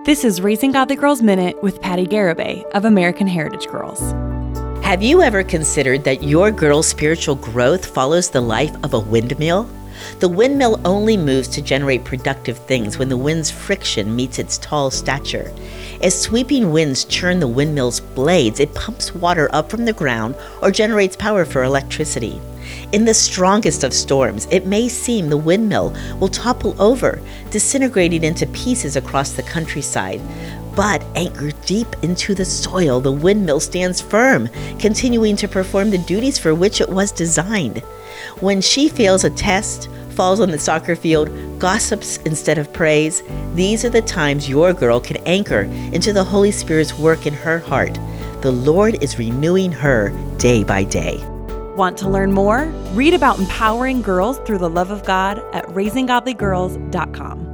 This is Raising Godly Girls Minute with Patty Garibay of American Heritage Girls. Have you ever considered that your girl's spiritual growth follows the life of a windmill? The windmill only moves to generate productive things when the wind's friction meets its tall stature. As sweeping winds churn the windmill's blades, it pumps water up from the ground or generates power for electricity. In the strongest of storms, it may seem the windmill will topple over, disintegrating into pieces across the countryside. But anchored deep into the soil, the windmill stands firm, continuing to perform the duties for which it was designed. When she fails a test, falls on the soccer field, gossips instead of praise, these are the times your girl can anchor into the Holy Spirit's work in her heart. The Lord is renewing her day by day. Want to learn more? Read about empowering girls through the love of God at raisinggodlygirls.com.